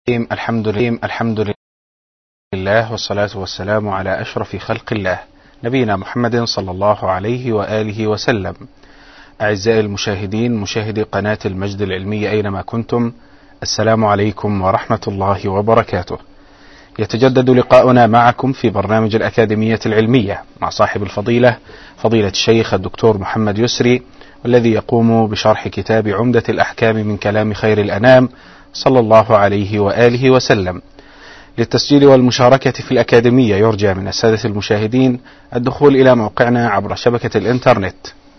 الحمد لله والصلاة والسلام على أشرف خلق الله نبينا محمد صلى الله عليه وآله وسلم. أعزائي المشاهدين، مشاهدي قناة المجد العلمية أينما كنتم، السلام عليكم ورحمة الله وبركاته. يتجدد لقاؤنا معكم في برنامج الأكاديمية العلمية مع صاحب الفضيلة فضيلة الشيخ الدكتور محمد يسري، والذي يقوم بشرح كتاب عمدة الأحكام من كلام خير الأنام صلى الله عليه وآله وسلم. للتسجيل والمشاركة في الأكاديمية يرجى من السادة المشاهدين الدخول إلى موقعنا عبر شبكة الإنترنت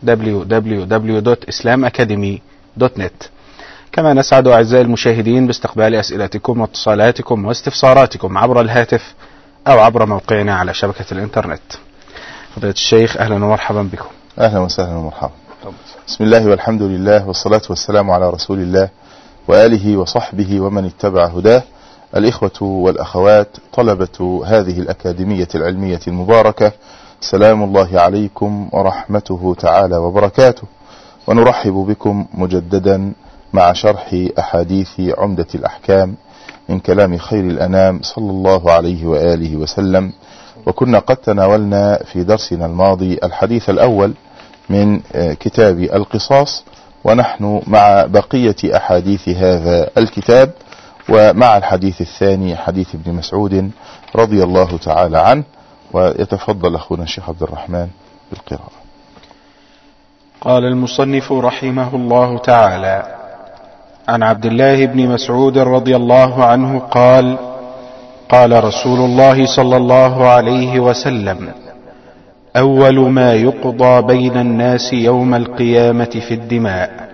www.islamacademy.net. كما نسعد أعزائي المشاهدين باستقبال أسئلتكم واتصالاتكم واستفساراتكم عبر الهاتف أو عبر موقعنا على شبكة الإنترنت. فضيلة الشيخ، أهلا ومرحبا بكم. أهلا وسهلا ومرحبا. بسم الله والحمد لله والصلاة والسلام على رسول الله وآله وصحبه ومن اتبع هداه. الإخوة والأخوات طلبة هذه الأكاديمية العلمية المباركة، سلام الله عليكم ورحمته تعالى وبركاته، ونرحب بكم مجددا مع شرح أحاديث عمدة الأحكام من كلام خير الأنام صلى الله عليه وآله وسلم. وكنا قد تناولنا في درسنا الماضي الحديث الأول من كتاب القصاص، ونحن مع بقية أحاديث هذا الكتاب، ومع الحديث الثاني حديث ابن مسعود رضي الله تعالى عنه. ويتفضل أخونا الشيخ عبد الرحمن بالقراءة. قال المصنف رحمه الله تعالى: عن عبد الله بن مسعود رضي الله عنه قال: قال رسول الله صلى الله عليه وسلم: أول ما يقضى بين الناس يوم القيامة في الدماء.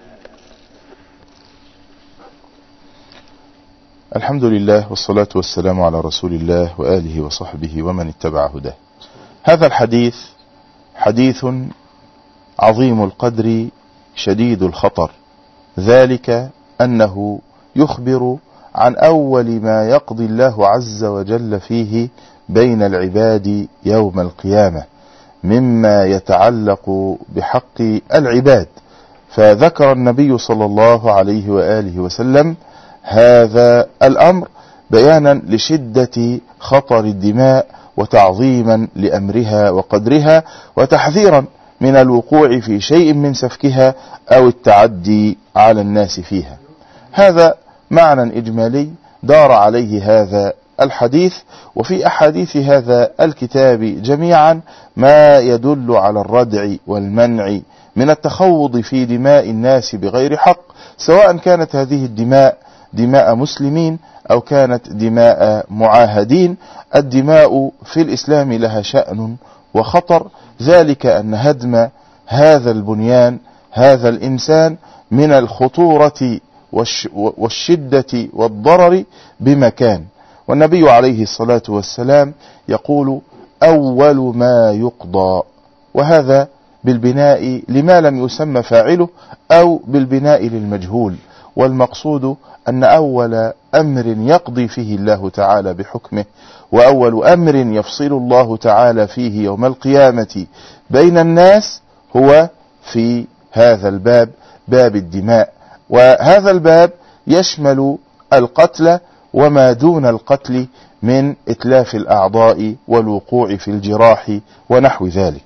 الحمد لله والصلاة والسلام على رسول الله وآله وصحبه ومن اتبع هداه. هذا الحديث حديث عظيم القدر شديد الخطر، ذلك أنه يخبر عن أول ما يقضي الله عز وجل فيه بين العباد يوم القيامة مما يتعلق بحق العباد. فذكر النبي صلى الله عليه وآله وسلم هذا الأمر بيانا لشدة خطر الدماء وتعظيما لأمرها وقدرها، وتحذيرا من الوقوع في شيء من سفكها أو التعدي على الناس فيها. هذا معنى إجمالي دار عليه هذا الحديث. وفي أحاديث هذا الكتاب جميعا ما يدل على الردع والمنع من التخوض في دماء الناس بغير حق، سواء كانت هذه الدماء دماء مسلمين أو كانت دماء معاهدين. الدماء في الإسلام لها شأن وخطر، ذلك أن هدم هذا البنيان هذا الإنسان من الخطورة والشدة والضرر بمكان. والنبي عليه الصلاة والسلام يقول: أول ما يقضى، وهذا بالبناء لما لم يسمى فاعله أو بالبناء للمجهول. والمقصود أن أول أمر يقضي فيه الله تعالى بحكمه، وأول أمر يفصل الله تعالى فيه يوم القيامة بين الناس هو في هذا الباب، باب الدماء. وهذا الباب يشمل القتل وما دون القتل من إتلاف الأعضاء والوقوع في الجراح ونحو ذلك.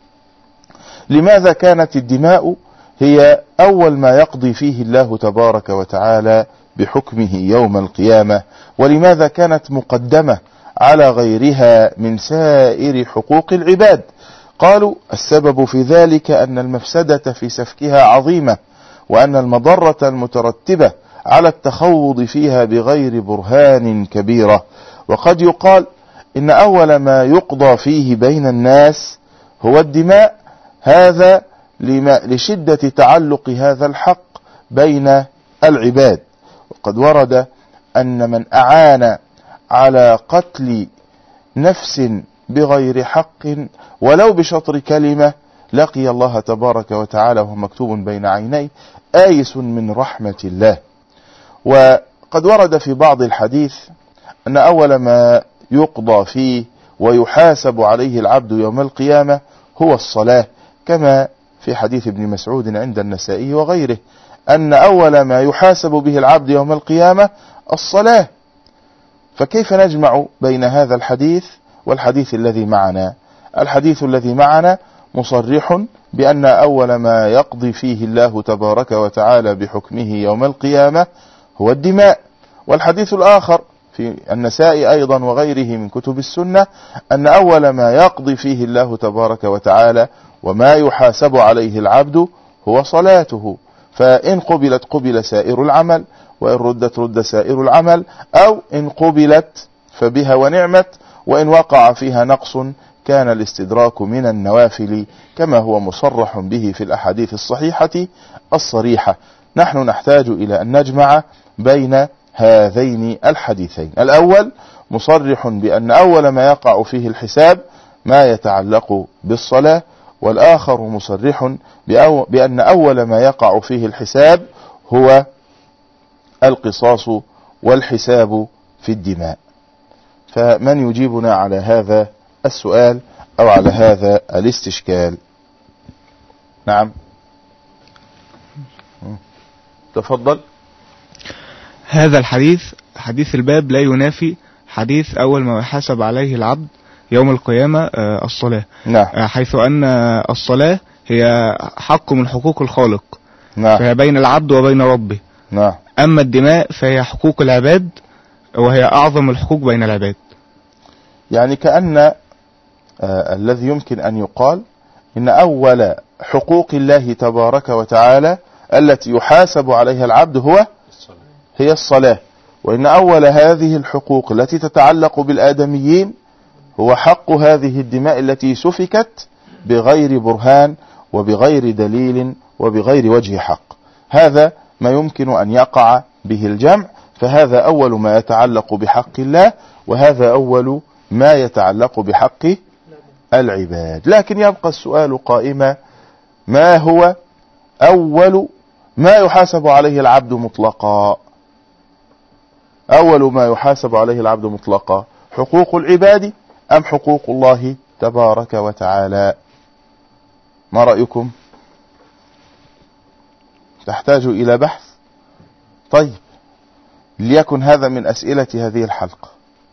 لماذا كانت الدماء هي أول ما يقضي فيه الله تبارك وتعالى بحكمه يوم القيامة؟ ولماذا كانت مقدمة على غيرها من سائر حقوق العباد؟ قالوا: السبب في ذلك أن المفسدة في سفكها عظيمة، وأن المضرة المترتبة على التخوض فيها بغير برهان كبيرة. وقد يقال إن أول ما يقضى فيه بين الناس هو الدماء، هذا لشدة تعلق هذا الحق بين العباد. وقد ورد أن من أعان على قتل نفس بغير حق ولو بشطر كلمة لقي الله تبارك وتعالى وهو مكتوب بين عينيه آيس من رحمة الله. وقد ورد في بعض الحديث أن أول ما يقضى فيه ويحاسب عليه العبد يوم القيامة هو الصلاة، كما في حديث ابن مسعود عند النسائي وغيره، أن أول ما يحاسب به العبد يوم القيامة الصلاة. فكيف نجمع بين هذا الحديث والحديث الذي معنا؟ الحديث الذي معنا مصرح بأن أول ما يقضي فيه الله تبارك وتعالى بحكمه يوم القيامة هو الدماء. والحديث الآخر في النساء أيضا وغيره من كتب السنة أن أول ما يقضي فيه الله تبارك وتعالى وما يحاسب عليه العبد هو صلاته، فإن قبلت قبل سائر العمل، وإن ردت رد سائر العمل، أو إن قبلت فبها ونعمت، وإن وقع فيها نقص كان الاستدراك من النوافل كما هو مصرح به في الأحاديث الصحيحة الصريحة. نحن نحتاج إلى أن نجمع بين هذين الحديثين. الأول مصرح بأن أول ما يقع فيه الحساب ما يتعلق بالصلاة، والآخر مصرح بأن أول ما يقع فيه الحساب هو القصاص والحساب في الدماء. فمن يجيبنا على هذا السؤال أو على هذا الاستشكال؟ نعم، تفضل. هذا الحديث، حديث الباب، لا ينافي حديث أول ما يحاسب عليه العبد يوم القيامة الصلاة. نعم. حيث أن الصلاة هي حق من حقوق الخالق. نعم. فهي بين العبد وبين ربه. نعم. أما الدماء فهي حقوق العباد، وهي أعظم الحقوق بين العباد. يعني كأن الذي يمكن أن يقال إن أول حقوق الله تبارك وتعالى التي يحاسب عليها العبد هي الصلاة، وإن أول هذه الحقوق التي تتعلق بالآدميين هو حق هذه الدماء التي سفكت بغير برهان وبغير دليل وبغير وجه حق. هذا ما يمكن أن يقع به الجمع، فهذا أول ما يتعلق بحق الله، وهذا أول ما يتعلق بحق العباد. لكن يبقى السؤال قائما: ما هو أول ما يحاسب عليه العبد مطلقا؟ أول ما يحاسب عليه العبد مطلقا حقوق العباد أم حقوق الله تبارك وتعالى؟ ما رأيكم؟ تحتاج إلى بحث. طيب، ليكن هذا من أسئلة هذه الحلقة.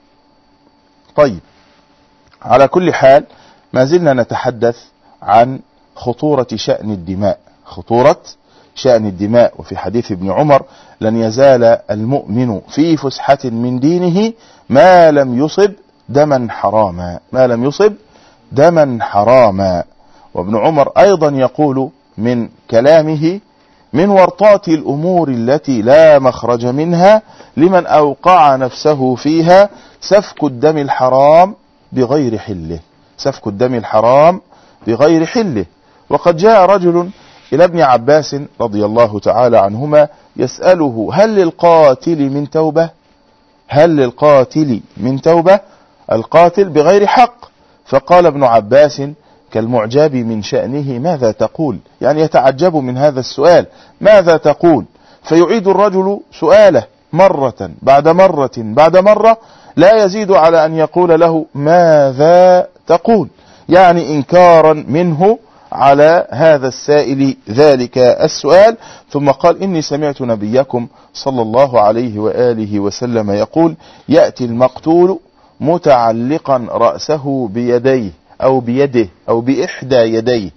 طيب، على كل حال ما زلنا نتحدث عن خطورة شأن الدماء، خطورة شأن الدماء. وفي حديث ابن عمر: لن يزال المؤمن في فسحة من دينه ما لم يصب دما حراما، ما لم يصب دما حراما. وابن عمر أيضا يقول من كلامه: من ورطات الأمور التي لا مخرج منها لمن أوقع نفسه فيها سفك الدم الحرام بغير حله، سفك الدم الحرام بغير حله. وقد جاء رجل إلى ابن عباس رضي الله تعالى عنهما يسأله: هل للقاتل من توبة؟ هل للقاتل من توبة؟ القاتل بغير حق. فقال ابن عباس كالمعجب من شأنه: ماذا تقول؟ يعني يتعجب من هذا السؤال، ماذا تقول؟ فيعيد الرجل سؤاله مرة بعد مرة بعد مرة، لا يزيد على أن يقول له: ماذا تقول؟ يعني إنكارا منه على هذا السائل ذلك السؤال. ثم قال: إني سمعت نبيكم صلى الله عليه وآله وسلم يقول: يأتي المقتول متعلقا رأسه بيديه أو بيده أو بإحدى يديه،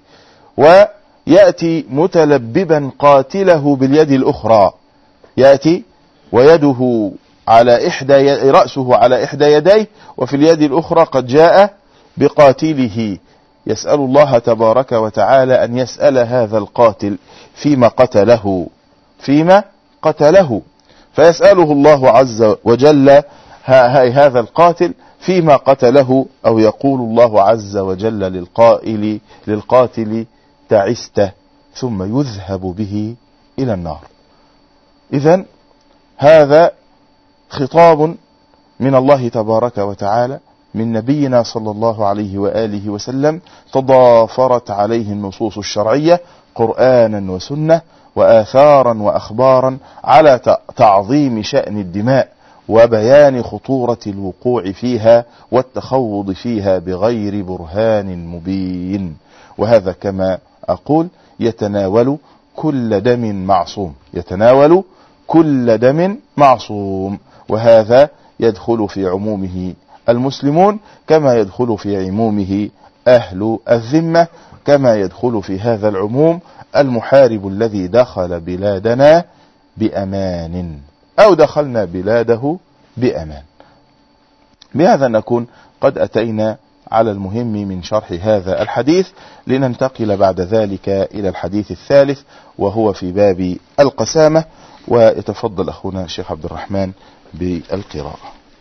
ويأتي متلببا قاتله باليد الأخرى، يأتي ويده على رأسه على إحدى يديه، وفي اليد الأخرى قد جاء بقاتله. يسأل الله تبارك وتعالى أن يسأل هذا القاتل فيما قتله، فيما قتله، فيسأله الله عز وجل هذا القاتل فيما قتله، أو يقول الله عز وجل للقاتل: تعست، ثم يذهب به إلى النار. إذن هذا خطاب من الله تبارك وتعالى من نبينا صلى الله عليه وآله وسلم، تضافرت عليه النصوص الشرعية قرآنا وسنة وآثارا وأخبارا على تعظيم شأن الدماء وبيان خطورة الوقوع فيها والتخوض فيها بغير برهان مبين. وهذا كما أقول يتناول كل دم معصوم، يتناول كل دم معصوم. وهذا يدخل في عمومه المسلمون كما يدخل في عمومه أهل الذمة، كما يدخل في هذا العموم المحارب الذي دخل بلادنا بأمان أو دخلنا بلاده بأمان. بهذا نكون قد أتينا على المهم من شرح هذا الحديث، لننتقل بعد ذلك إلى الحديث الثالث وهو في باب القسامة. ويتفضل أخونا الشيخ عبد الرحمن بالقراءة.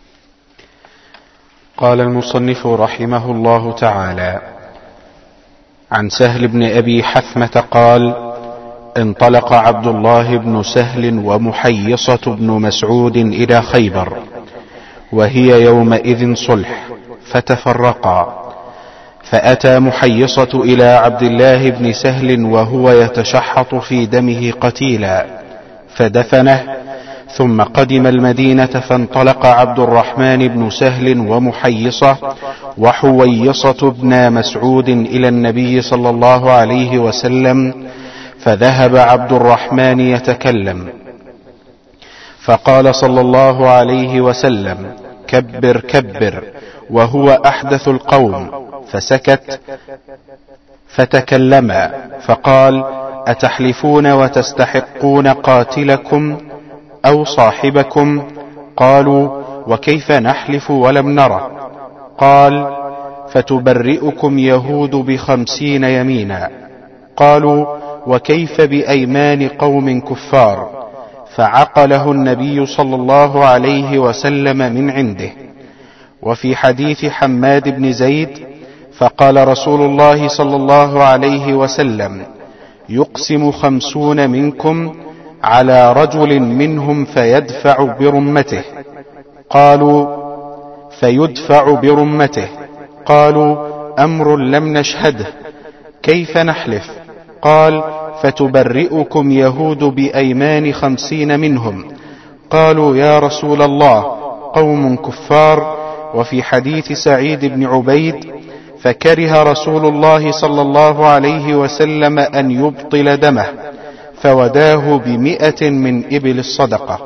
قال المصنف رحمه الله تعالى: عن سهل بن أبي حثمة قال: انطلق عبد الله بن سهل ومحيصة بن مسعود إلى خيبر، وهي يومئذ صلح، فتفرقا، فأتى محيصة إلى عبد الله بن سهل وهو يتشحط في دمه قتيلا، فدفنه، ثم قدم المدينة، فانطلق عبد الرحمن بن سهل ومحيصة وحويصة بن مسعود إلى النبي صلى الله عليه وسلم، فذهب عبد الرحمن يتكلم، فقال صلى الله عليه وسلم: كبر كبر، وهو أحدث القوم، فسكت، فتكلما، فقال: أتحلفون وتستحقون قاتلكم أو صاحبكم؟ قالوا: وكيف نحلف ولم نره؟ قال: فتبرئكم يهود ب50 يمينا. قالوا: وكيف بأيمان قوم كفار؟ فعقله النبي صلى الله عليه وسلم من عنده. وفي حديث حماد بن زيد: فقال رسول الله صلى الله عليه وسلم: يقسم 50 منكم على رجل منهم فيدفع برمته. قالوا: فيدفع برمته. قالوا: أمر لم نشهده، كيف نحلف؟ قال: فتبرئكم يهود بأيمان 50 منهم. قالوا: يا رسول الله، قوم كفار. وفي حديث سعيد بن عبيد: فكره رسول الله صلى الله عليه وسلم أن يبطل دمه، فوداه ب100 من إبل الصدقة.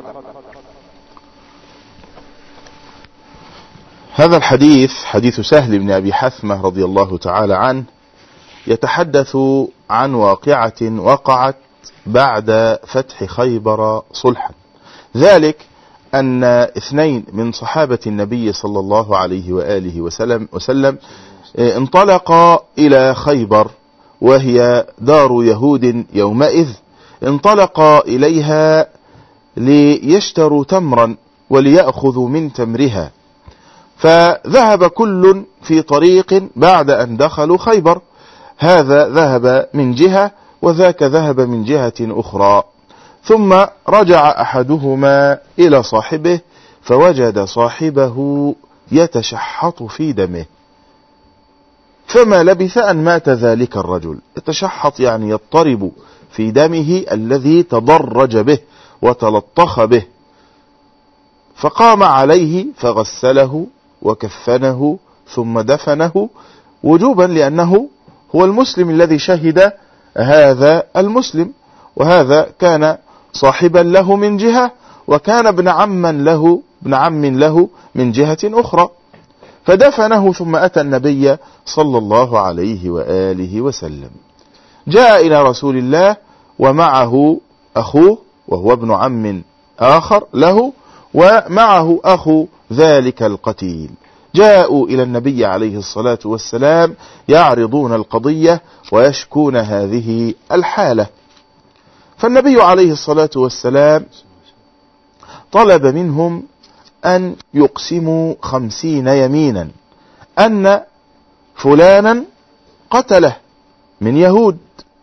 هذا الحديث حديث سهل بن أبي حثمة رضي الله تعالى عنه، يتحدث عن واقعة وقعت بعد فتح خيبر صلحا. ذلك أن 2 من صحابة النبي صلى الله عليه وآله وسلم انطلقا إلى خيبر، وهي دار يهود يومئذ. انطلقا إليها ليشتروا تمرا وليأخذوا من تمرها، فذهب كل في طريق بعد أن دخلوا خيبر. هذا ذهب من جهة وذاك ذهب من جهة أخرى، ثم رجع أحدهما إلى صاحبه فوجد صاحبه يتشحط في دمه، فما لبث أن مات ذلك الرجل. يتشحط يعني يضطرب في دمه الذي تضرج به وتلطخ به، فقام عليه فغسله وكفنه ثم دفنه وجوبا، لأنه هو المسلم الذي شهد هذا المسلم، وهذا كان صاحبا له من جهة، وكان ابن عم له من جهة أخرى. فدفنه ثم أتى النبي صلى الله عليه وآله وسلم، جاء إلى رسول الله ومعه أخوه وهو ابن عم آخر له، ومعه أخو ذلك القتيل. جاءوا إلى النبي عليه الصلاة والسلام يعرضون القضية ويشكون هذه الحالة. فالنبي عليه الصلاة والسلام طلب منهم أن يقسموا 50 يمينا أن فلانا قتله من يهود.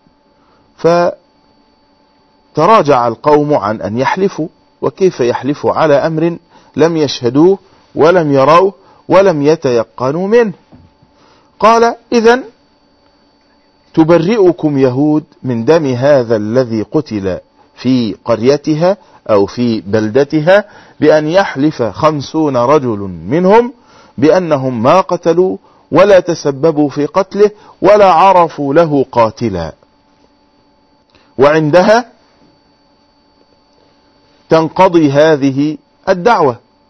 فتراجع القوم عن أن يحلفوا، وكيف يحلفوا على أمر لم يشهدوه ولم يروه ولم يتيقنوا منه. قال: إذن تبرئكم يهود من دم هذا الذي قتل في قريتها أو في بلدتها بأن يحلف 50 رجل منهم بأنهم ما قتلوا ولا تسببوا في قتله ولا عرفوا له قاتلا، وعندها تنقضي هذه الدعوة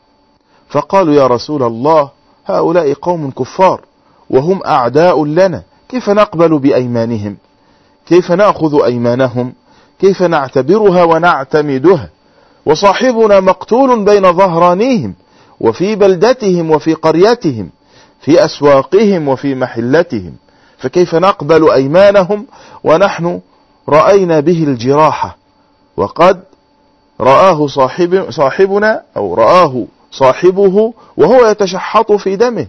فقالوا يا رسول الله هؤلاء قوم كفار وهم أعداء لنا، كيف نقبل بأيمانهم؟ كيف نأخذ أيمانهم؟ كيف نعتبرها ونعتمدها؟ وصاحبنا مقتول بين ظهرانيهم وفي بلدتهم وفي قريتهم، في أسواقهم وفي محلتهم، فكيف نقبل أيمانهم ونحن رأينا به الجراحة، وقد رآه صاحبنا أو رآه صاحبه وهو يتشحط في دمه.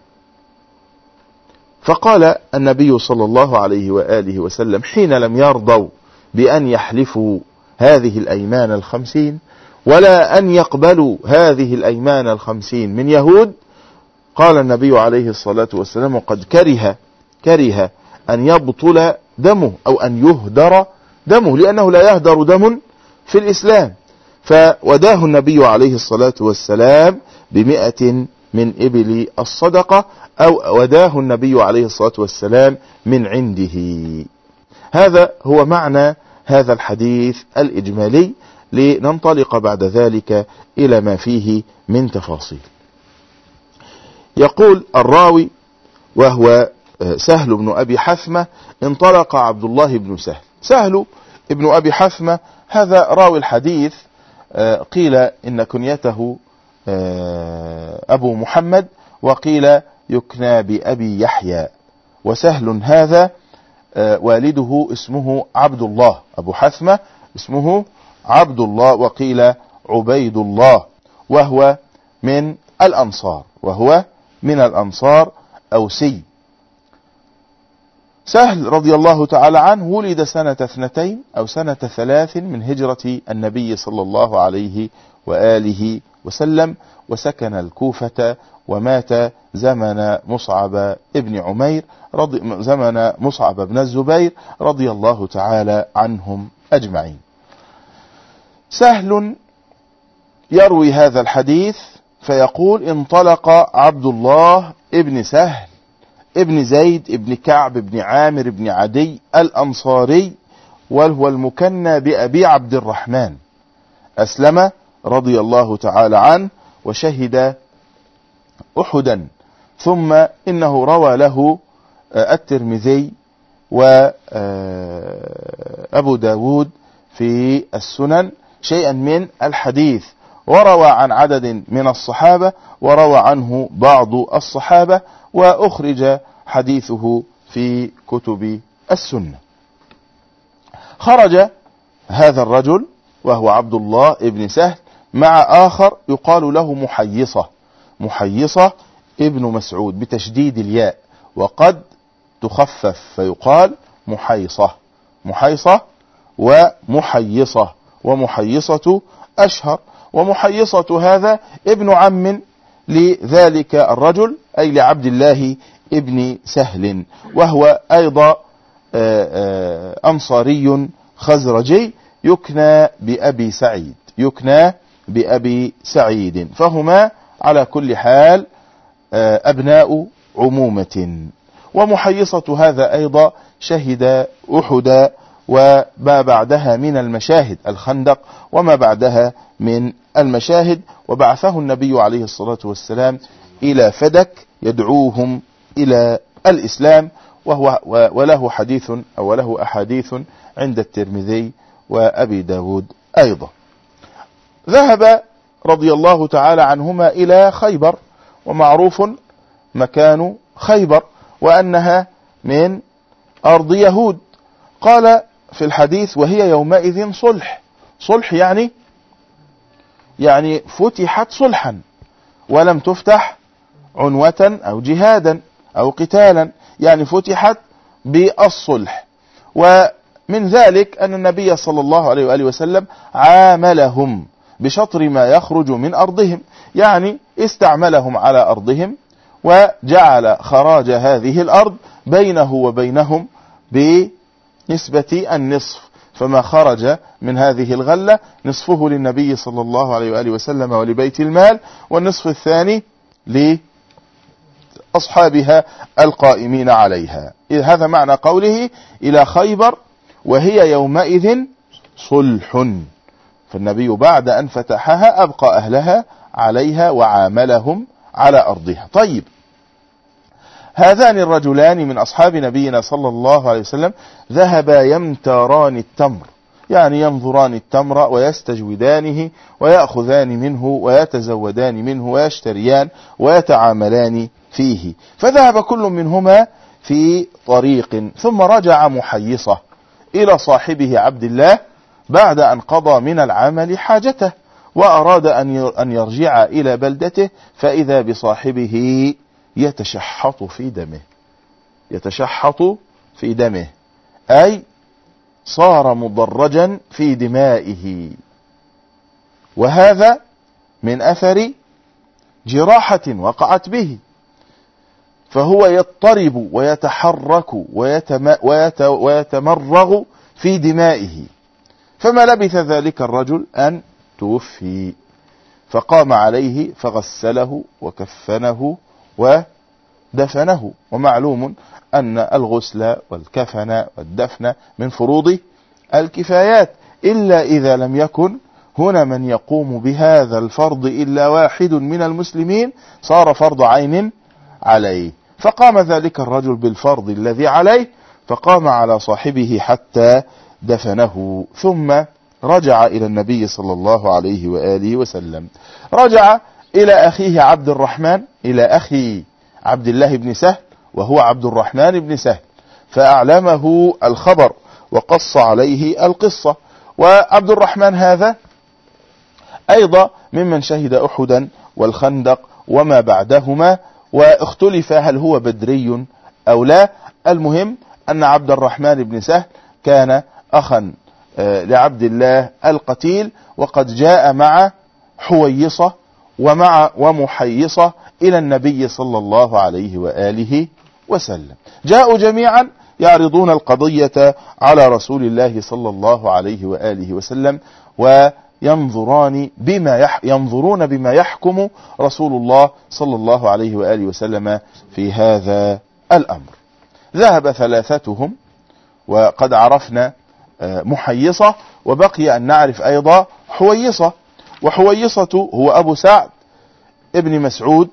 فقال النبي صلى الله عليه وآله وسلم حين لم يرضوا بأن يحلفوا هذه الأيمان 50 ولا أن يقبلوا هذه الأيمان 50 من يهود، قال النبي عليه الصلاة والسلام قد كره أن يبطل دمه أو أن يهدر دمه، لأنه لا يهدر دم في الإسلام. فوداه النبي عليه الصلاة والسلام ب100 من إبل الصدقة، أو وداه النبي عليه الصلاة والسلام من عنده. هذا هو معنى هذا الحديث الإجمالي، لننطلق بعد ذلك إلى ما فيه من تفاصيل. يقول الراوي وهو سهل بن أبي حثمة: انطلق عبد الله بن سهل ابن أبي حثمة، هذا راوي الحديث، قيل إن كنيته أبو محمد، وقيل يكنى بأبي يحيى. وسهل هذا والده اسمه عبد الله، أبو حثمة اسمه عبد الله، وقيل عبيد الله، وهو من الأنصار أوسي. سهل رضي الله تعالى عنه ولد سنة 2 أو سنة 3 من هجرة النبي صلى الله عليه وآله وسلم، وسكن الكوفة، ومات زمن مصعب بن الزبير رضي الله تعالى عنهم أجمعين. سهل يروي هذا الحديث فيقول: انطلق عبد الله ابن سهل ابن زيد ابن كعب ابن عامر ابن عدي الأنصاري، وهو المكنى بأبي عبد الرحمن، أسلم رضي الله تعالى عنه وشهد أحدا، ثم إنه روى له الترمذي وأبو داود في السنن شيئا من الحديث، وروى عن عدد من الصحابة، وروى عنه بعض الصحابة، وأخرج حديثه في كتب السنة. خرج هذا الرجل وهو عبد الله ابن سهل مع آخر يقال له محيصة ابن مسعود بتشديد الياء، وقد تخفف فيقال محيصة ومحيصة أشهر. ومحيصة هذا ابن عم لذلك الرجل، أي لعبد الله ابن سهل، وهو أيضا أنصاري خزرجي يكنى بأبي سعيد، فهما على كل حال أبناء عمومة. ومحيصة هذا أيضا شهد أحد وما بعدها من المشاهد، الخندق وما بعدها من المشاهد، وبعثه النبي عليه الصلاة والسلام إلى فدك يدعوهم إلى الإسلام، وله حديث أو له أحاديث عند الترمذي وأبي داود أيضا. ذهب رضي الله تعالى عنهما إلى خيبر، ومعروف مكان خيبر وأنها من أرض يهود. قال في الحديث: وهي يومئذ صلح يعني فتحت صلحا، ولم تفتح عنوة أو جهادا أو قتالا، يعني فتحت بالصلح. ومن ذلك أن النبي صلى الله عليه وآله وسلم عاملهم بشطر ما يخرج من أرضهم، يعني استعملهم على أرضهم، وجعل خراج هذه الأرض بينه وبينهم بنسبة النصف، فما خرج من هذه الغلة نصفه للنبي صلى الله عليه وآله وسلم ولبيت المال، والنصف الثاني لأصحابها القائمين عليها. هذا معنى قوله إلى خيبر وهي يومئذ صلح، فالنبي بعد أن فتحها أبقى أهلها عليها وعاملهم على أرضها. طيب، هذان الرجلان من أصحاب نبينا صلى الله عليه وسلم ذهبا يمتاران التمر، يعني ينظران التمر ويستجودانه ويأخذان منه ويتزودان منه ويشتريان ويتعاملان فيه. فذهب كل منهما في طريق، ثم رجع محيصة إلى صاحبه عبد الله بعد أن قضى من العمل حاجته، وأراد أن يرجع إلى بلدته، فإذا بصاحبه يتشحط في دمه، أي صار مضرجا في دمائه، وهذا من أثر جراحة وقعت به، فهو يضطرب ويتحرك ويتمرغ في دمائه. فما لبث ذلك الرجل أن توفي، فقام عليه فغسله وكفنه ودفنه. ومعلوم أن الغسل والكفن والدفن من فروض الكفايات، إلا إذا لم يكن هنا من يقوم بهذا الفرض إلا واحد من المسلمين، صار فرض عين عليه. فقام ذلك الرجل بالفرض الذي عليه، فقام على صاحبه حتى دفنه، ثم رجع إلى النبي صلى الله عليه وآله وسلم. رجع إلى أخيه عبد الرحمن، إلى أخي عبد الله بن سهل، وهو عبد الرحمن بن سهل، فأعلمه الخبر وقص عليه القصة. وعبد الرحمن هذا أيضا ممن شهد أحدا والخندق وما بعدهما، واختلف هل هو بدري أو لا. المهم أن عبد الرحمن بن سهل كان أخا لعبد الله القتيل، وقد جاء مع حويصة ومحيصة إلى النبي صلى الله عليه وآله وسلم. جاءوا جميعا يعرضون القضية على رسول الله صلى الله عليه وآله وسلم، وينظرون بما يحكم رسول الله صلى الله عليه وآله وسلم في هذا الأمر. ذهب ثلاثتهم، وقد عرفنا محيصة، وبقي أن نعرف أيضا حويصة. وحويصة هو أبو سعد ابن مسعود،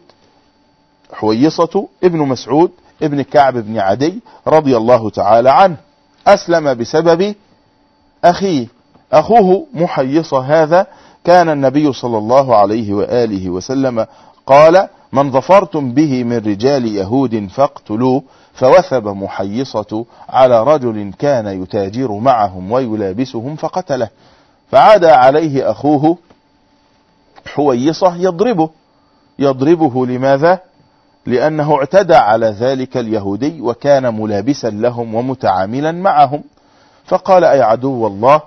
حويصة ابن مسعود ابن كعب بن عدي رضي الله تعالى عنه، أسلم بسبب أخيه. أخوه محيصة هذا كان النبي صلى الله عليه وآله وسلم قال: من ظفرتم به من رجال يهود فاقتلوه. فوثب محيصة على رجل كان يتاجر معهم ويلابسهم فقتله، فعاد عليه أخوه حويصة يضربه. لماذا؟ لأنه اعتدى على ذلك اليهودي وكان ملابسا لهم ومتعاملا معهم. فقال: أي عدو الله،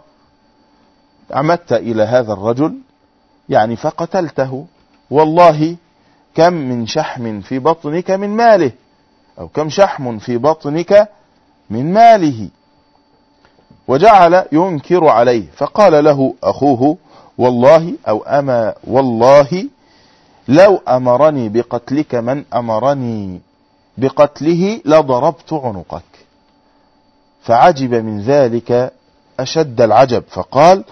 عمدت إلى هذا الرجل يعني فقتلته، والله كم من شحم في بطنك من ماله، أو كم شحم في بطنك من ماله. وجعل ينكر عليه، فقال له أخوه: والله أو أما والله لو أمرني بقتلك من أمرني بقتله لضربت عنقك. فعجب من ذلك أشد العجب، فقال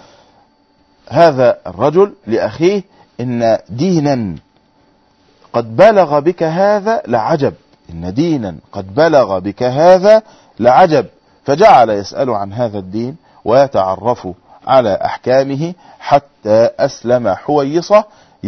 هذا الرجل لأخيه: إن دينا قد بلغ بك هذا لعجب، إن دينا قد بلغ بك هذا لعجب. فجعل يسأل عن هذا الدين ويتعرف على أحكامه حتى أسلم حويصة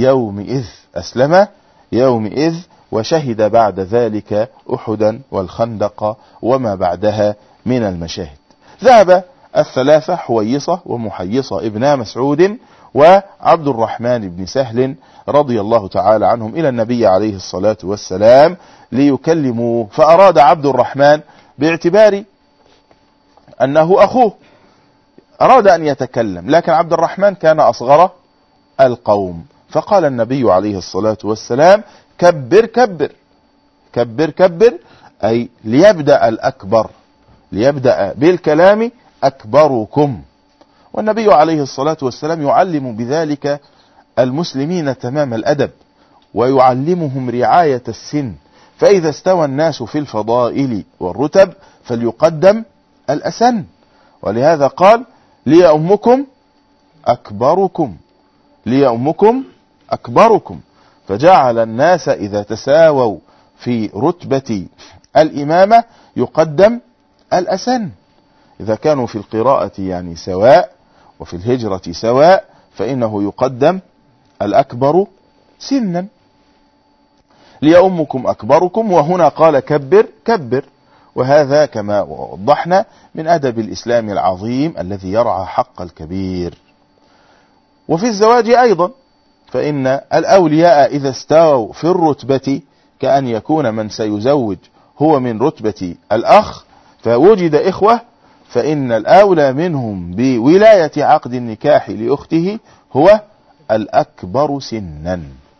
يومئذ، وشهد بعد ذلك أحدا والخندق وما بعدها من المشاهد. ذهب الثلاثة، حويصة ومحيصة ابن مسعود وعبد الرحمن بن سهل رضي الله تعالى عنهم، إلى النبي عليه الصلاة والسلام ليكلموه. فأراد عبد الرحمن باعتبار أنه أخوه أراد أن يتكلم، لكن عبد الرحمن كان أصغر القوم، فقال النبي عليه الصلاة والسلام: كبر كبر كبر كبر، أي ليبدأ الأكبر، ليبدأ بالكلام أكبركم. والنبي عليه الصلاة والسلام يعلم بذلك المسلمين تمام الأدب، ويعلمهم رعاية السن، فإذا استوى الناس في الفضائل والرتب فليقدم الأسن. ولهذا قال: ليؤمكم أكبركم، ليؤمكم أكبركم، فجعل الناس إذا تساووا في رتبة الإمامة يقدم الأسن. إذا كانوا في القراءة يعني سواء وفي الهجرة سواء فإنه يقدم الأكبر سنا. ليؤمكم أكبركم، وهنا قال كبر كبر، وهذا كما وضحنا من أدب الإسلام العظيم الذي يرعى حق الكبير. وفي الزواج أيضا، فإن الأولياء إذا استووا في الرتبة كأن يكون من سيزوج هو من رتبة الأخ فوجد إخوة، فإن الأولى منهم بولاية عقد النكاح لأخته هو الأكبر سنا.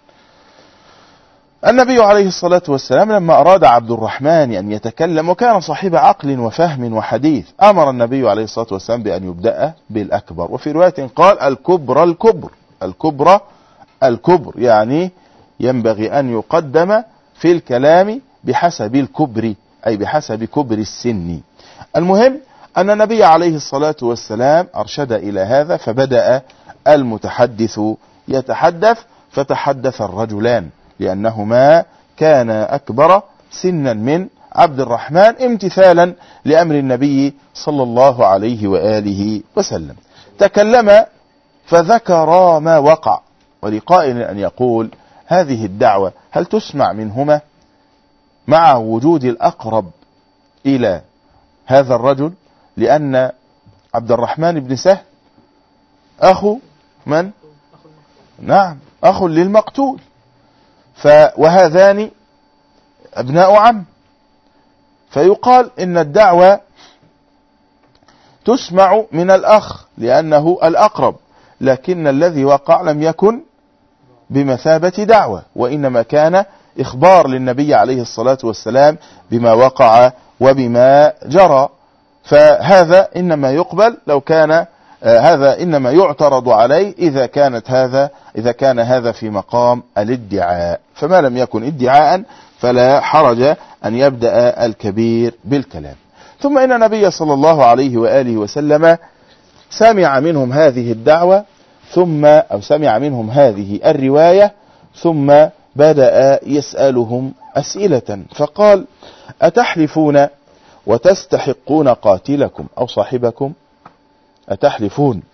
النبي عليه الصلاة والسلام لما أراد عبد الرحمن أن يتكلم وكان صاحب عقل وفهم وحديث، أمر النبي عليه الصلاة والسلام بأن يبدأ بالأكبر. وفي رواية قال الكبر الكبر، الكبر الكبر، يعني ينبغي أن يقدم في الكلام بحسب الكبر، أي بحسب كبر السن. المهم أن النبي عليه الصلاة والسلام أرشد إلى هذا، فبدأ المتحدث يتحدث، فتحدث الرجلان لأنهما كان أكبر سنا من عبد الرحمن امتثالا لأمر النبي صلى الله عليه وآله وسلم. تكلم فذكر ما وقع، ولقائل أن يقول هذه الدعوة هل تسمع منهما مع وجود الأقرب إلى هذا الرجل؟ لأن عبد الرحمن بن سهل أخو من؟ نعم، أخ للمقتول، وهذان أبناء عم، فيقال إن الدعوة تسمع من الأخ لأنه الأقرب، لكن الذي وقع لم يكن بمثابة دعوة، وإنما كان إخبار للنبي عليه الصلاة والسلام بما وقع وبما جرى. فهذا إنما يقبل لو كان هذا إنما يعترض عليه إذا كان هذا في مقام الادعاء، فما لم يكن ادعاء فلا حرج أن يبدأ الكبير بالكلام. ثم إن النبي صلى الله عليه وآله وسلم سمع منهم هذه الدعوة أو سمع منهم هذه الرواية، ثم بدأ يسألهم أسئلة، فقال أتحلفون وتستحقون قاتلكم أو صاحبكم؟ أتحلفون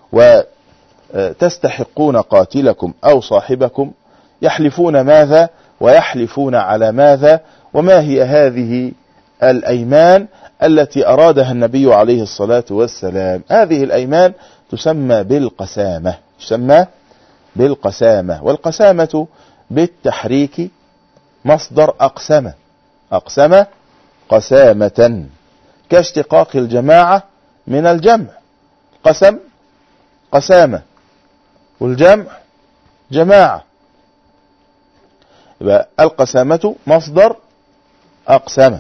وتستحقون قاتلكم أو صاحبكم؟ يحلفون ماذا ويحلفون على ماذا؟ وما هي هذه الأيمان التي أرادها النبي عليه الصلاة والسلام؟ هذه الأيمان تسمى بالقسامة، والقسامة بالتحريك مصدر أقسم قسامة، كاشتقاق الجماعة من الجمع، قسم قسامة، والجمع جماعة، يبقى القسامة مصدر أقسم.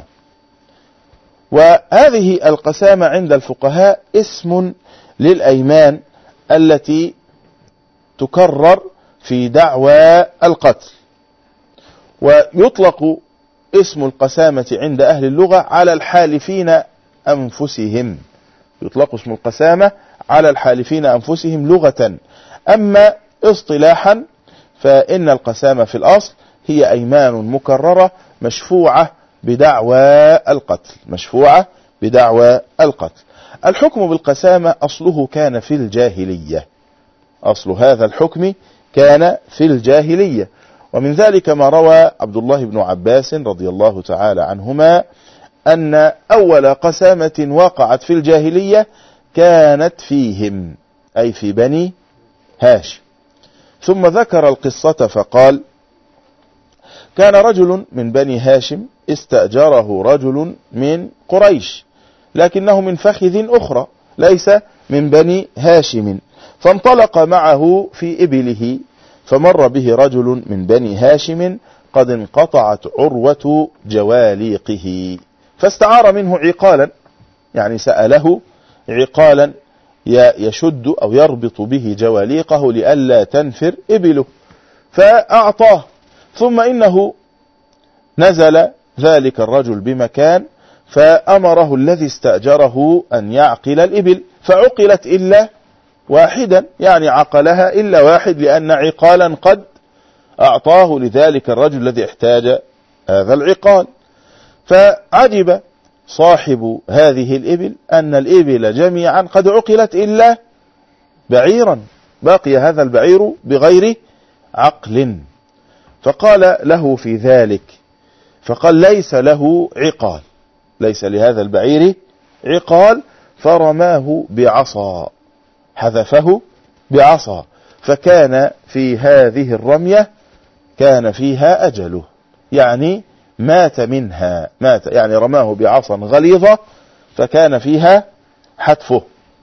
وهذه القسامة عند الفقهاء اسم للأيمان التي تكرر في دعوى القتل، ويطلق اسم القسامة عند أهل اللغة على الحالفين أنفسهم، يطلق اسم القسامة على الحالفين أنفسهم لغة. أما اصطلاحا فإن القسامة في الأصل هي أيمان مكررة مشفوعة بدعوى القتل. الحكم بالقسامة أصله كان في الجاهلية، أصل هذا الحكم كان في الجاهلية، ومن ذلك ما روى عبد الله بن عباس رضي الله تعالى عنهما أن أول قسامة وقعت في الجاهلية كانت فيهم، أي في بني هاشم. ثم ذكر القصة فقال كان رجل من بني هاشم استأجره رجل من قريش، لكنه من فخذ أخرى ليس من بني هاشم، فانطلق معه في إبله، فمر به رجل من بني هاشم قد انقطعت عروة جواليقه، فاستعار منه عقالا، يعني سأله عقالا يشد أو يربط به جواليقه لئلا تنفر إبله، فأعطاه. ثم إنه نزل ذلك الرجل بمكان، فأمره الذي استأجره أن يعقل الإبل، فعقلت إلا واحدا، يعني عقلها إلا واحد، لأن عقالا قد أعطاه لذلك الرجل الذي احتاج هذا العقال. فعجب صاحب هذه الإبل أن الإبل جميعا قد عقلت إلا بعيرا، بقي هذا البعير بغير عقل. فقال له في ذلك، فقال ليس له عقال، ليس لهذا البعير عقال، فرماه بعصا، حذفه بعصا، فكان في هذه الرمية كان فيها أجله، يعني مات منها، مات يعني رماه بعصا غليظة فكان فيها حتفه.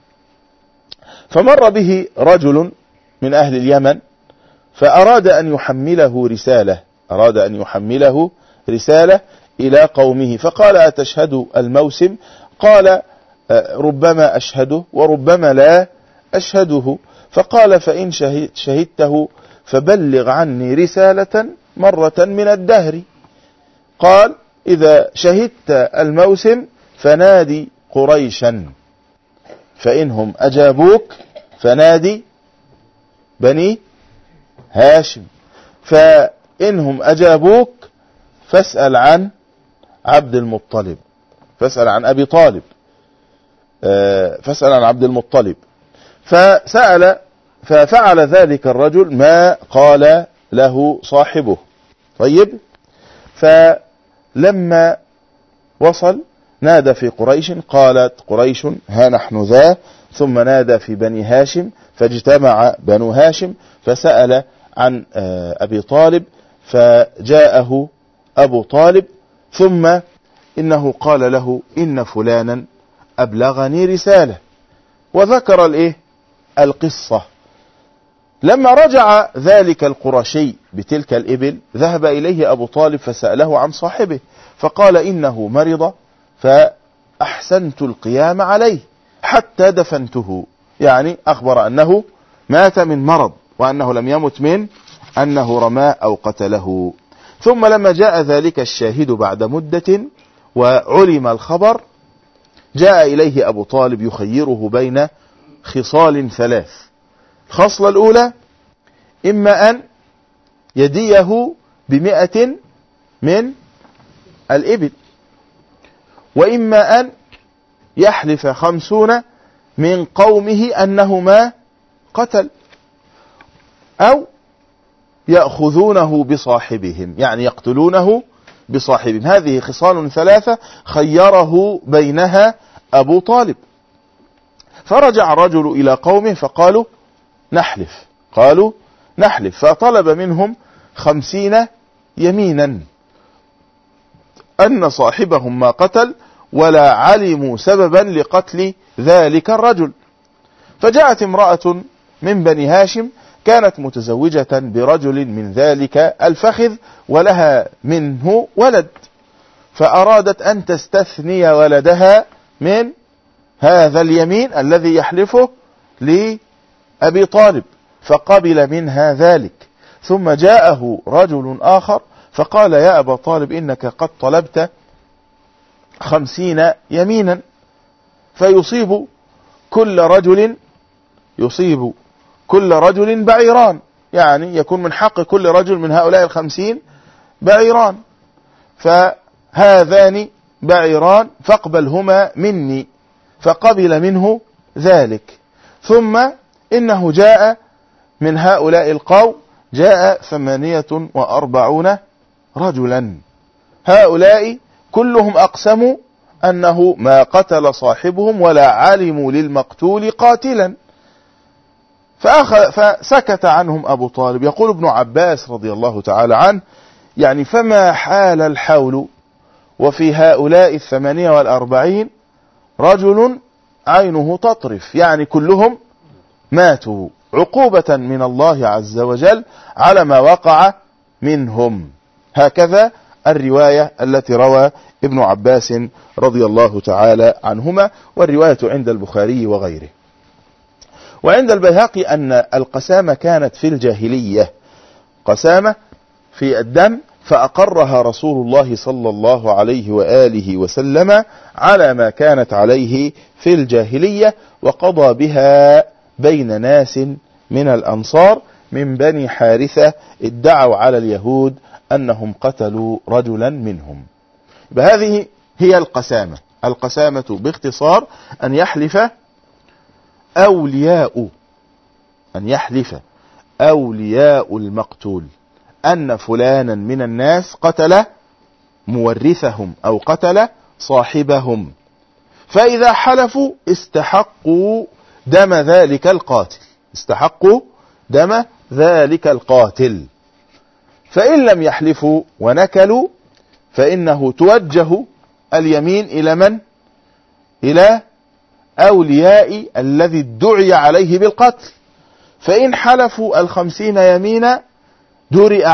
فمر به رجل من أهل اليمن فأراد أن يحمله رسالة، أراد أن يحمله رسالة إلى قومه، فقال أتشهد الموسم؟ قال ربما أشهده وربما لا أشهده. فقال فإن شهدته فبلغ عني رسالة مرة من الدهر. قال إذا شهدت الموسم فنادي قريشا، فإنهم أجابوك فنادي بني هاشم، فإنهم أجابوك فاسأل عن عبد المطلب، فاسأل عن أبي طالب، فاسأل عن عبد المطلب. ففعل ذلك الرجل ما قال له صاحبه. طيب، فلما وصل نادى في قريش، قالت قريش ها نحن ذا، ثم نادى في بني هاشم فاجتمع بنو هاشم فسأل عن أبي طالب، فجاءه أبو طالب، ثم إنه قال له إن فلانا أبلغني رسالة، وذكر القصة. لما رجع ذلك القرشي بتلك الإبل ذهب إليه أبو طالب فسأله عن صاحبه، فقال إنه مرض فأحسنت القيام عليه حتى دفنته، يعني أخبر أنه مات من مرض وأنه لم يمت من أنه رماه أو قتله. ثم لما جاء ذلك الشاهد بعد مدة وعلم الخبر، جاء إليه أبو طالب يخيره بين خصال ثلاث. الخصلة الأولى إما أن يديه ب100 من الإبل، وإما أن يحلف 50 من قومه أنه ما قتل، أو يأخذونه بصاحبهم، يعني يقتلونه بصاحبهم. هذه خصال ثلاثة خيره بينها أبو طالب. فرجع الرجل إلى قومه فقالوا نحلف، قالوا نحلف، فطلب منهم 50 يمينا أن صاحبهم ما قتل ولا علموا سببا لقتل ذلك الرجل. فجاءت امرأة من بني هاشم كانت متزوجة برجل من ذلك الفخذ ولها منه ولد، فأرادت أن تستثني ولدها من هذا اليمين الذي يحلفه لأبي طالب، فقبل منها ذلك. ثم جاءه رجل آخر فقال يا أبا طالب إنك قد طلبت 50 يمينا، فيصيب كل رجل بعيران، يعني يكون من حق كل رجل من هؤلاء 50 بعيران، فهذان بعيران فاقبلهما مني، فقبل منه ذلك. ثم إنه جاء من هؤلاء القوم جاء 48 رجلا، هؤلاء كلهم أقسموا أنه ما قتل صاحبهم ولا علموا للمقتول قاتلا، فسكت عنهم أبو طالب. يقول ابن عباس رضي الله تعالى عنه يعني فما حال الحول وفي هؤلاء 48 رجل عينه تطرف، يعني كلهم ماتوا عقوبة من الله عز وجل على ما وقع منهم. هكذا الرواية التي روى ابن عباس رضي الله تعالى عنهما، والرواية عند البخاري وغيره. وعند البيهقي أن القسامة كانت في الجاهلية، قسامة في الدم، فأقرها رسول الله صلى الله عليه وآله وسلم على ما كانت عليه في الجاهلية، وقضى بها بين ناس من الأنصار من بني حارثة ادعوا على اليهود أنهم قتلوا رجلا منهم. هذه هي القسامة. القسامة باختصار أن يحلف أولياء المقتول أن فلانا من الناس قتل مورثهم أو قتل صاحبهم، فإذا حلفوا استحقوا دم ذلك القاتل. فإن لم يحلفوا ونكلوا فإنه توجه اليمين إلى من؟ إلى أولياء الذي ادعي عليه بالقتل. فإن حلفوا 50 يمينا درئ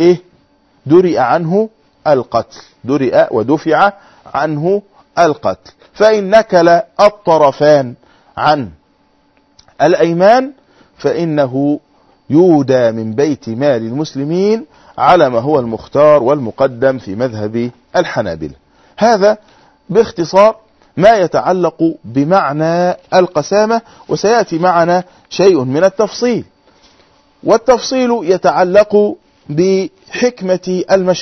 عنه القتل، درئ ودفع عنه القتل. فإن نكل الطرفان عن الأيمان فإنه يودى من بيت مال المسلمين على ما هو المختار والمقدم في مذهب الحنابلة. هذا باختصار ما يتعلق بمعنى القسامة، وسيأتي معنا شيء من التفصيل، والتفصيل يتعلق بحكمة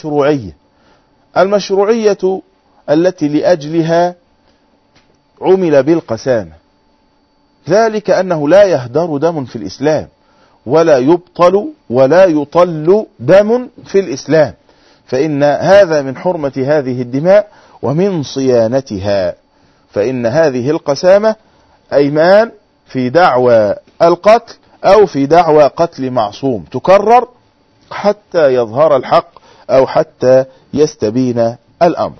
المشروعية التي لأجلها عمل بالقسامة، ذلك أنه لا يهدر دم في الإسلام، ولا يبطل ولا يطل دم في الإسلام، فإن هذا من حرمة هذه الدماء ومن صيانتها. فإن هذه القسامة أيمان في دعوى القتل أو في دعوى قتل معصوم تكرر حتى يظهر الحق أو حتى يستبين الأمر.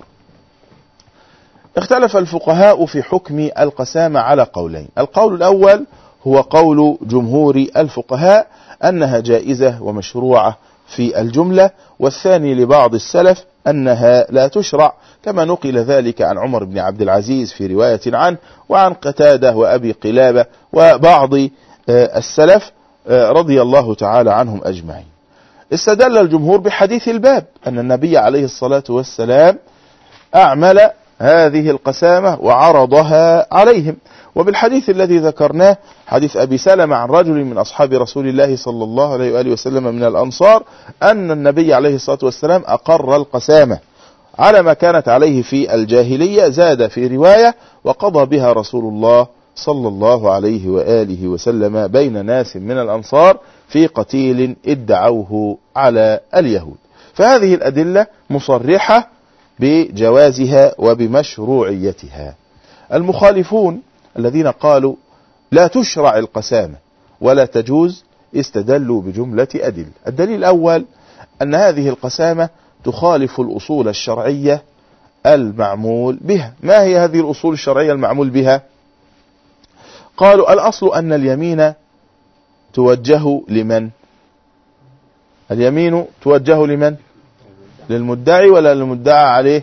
اختلف الفقهاء في حكم القسامة على قولين. القول الأول هو قول جمهور الفقهاء أنها جائزة ومشروعة في الجملة، والثاني لبعض السلف أنها لا تشرع، كما نقل ذلك عن عمر بن عبد العزيز في رواية عنه، وعن قتادة وأبي قلابة وبعض السلف رضي الله تعالى عنهم أجمعين. استدل الجمهور بحديث الباب أن النبي عليه الصلاة والسلام أعمل هذه القسامة وعرضها عليهم، وبالحديث الذي ذكرناه حديث أبي سلمة عن رجل من أصحاب رسول الله صلى الله عليه وآله وسلم من الأنصار أن النبي عليه الصلاة والسلام أقر القسامة على ما كانت عليه في الجاهلية، زاد في رواية وقضى بها رسول الله صلى الله عليه وآله وسلم بين ناس من الأنصار في قتيل ادعوه على اليهود. فهذه الأدلة مصرحة بجوازها وبمشروعيتها. المخالفون الذين قالوا لا تشرع القسامة ولا تجوز استدلوا بجملة أدلة. الدليل الأول أن هذه القسامة تخالف الأصول الشرعية المعمول بها. ما هي هذه الأصول الشرعية المعمول بها؟ قالوا الأصل أن اليمين توجه لمن؟ اليمين توجه لمن؟ للمدعي ولا للمدعى عليه؟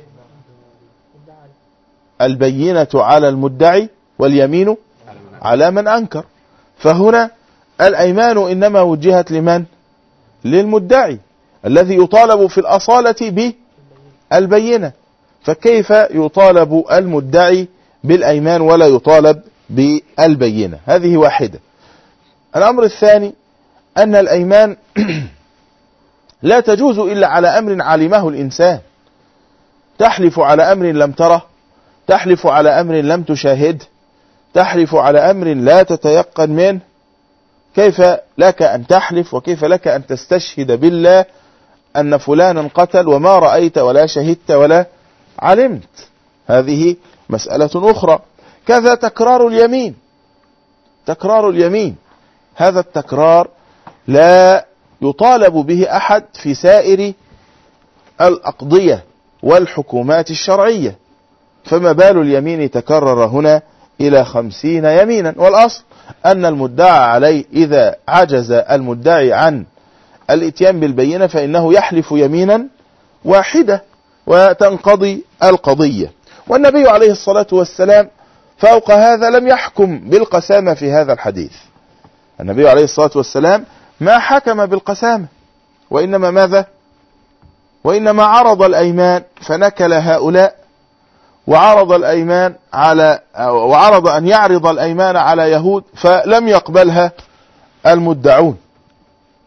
البينة على المدعي واليمين على من أنكر. فهنا الأيمان إنما وجهت لمن؟ للمدعي الذي يطالب في الأصالة بالبينة، فكيف يطالب المدعي بالأيمان ولا يطالب بالبينة؟ هذه واحدة. الأمر الثاني أن الأيمان لا تجوز إلا على أمر علمه الإنسان. تحلف على أمر لم تره، تحلف على أمر لم تشاهد، تحلف على أمر لا تتيقن منه. كيف لك أن تحلف وكيف لك أن تستشهد بالله أن فلانا قتل وما رأيت ولا شهدت ولا علمت؟ هذه مسألة أخرى. كذا تكرار اليمين. تكرار اليمين هذا التكرار لا يطالب به أحد في سائر الأقضية والحكومات الشرعية، فما بال اليمين تكرر هنا إلى 50 يمينا؟ والأصل أن المدعى عليه إذا عجز المدعي عن الاتيان بالبينة فإنه يحلف يمينا واحدة وتنقضي القضية. والنبي عليه الصلاة والسلام فوق هذا لم يحكم بالقسامة في هذا الحديث. النبي عليه الصلاة والسلام ما حكم بالقسامة، وإنما ماذا؟ وإنما عرض الأيمان فنكل هؤلاء، وعرض الأيمان وعرض أن يعرض الأيمان على يهود فلم يقبلها المدعون.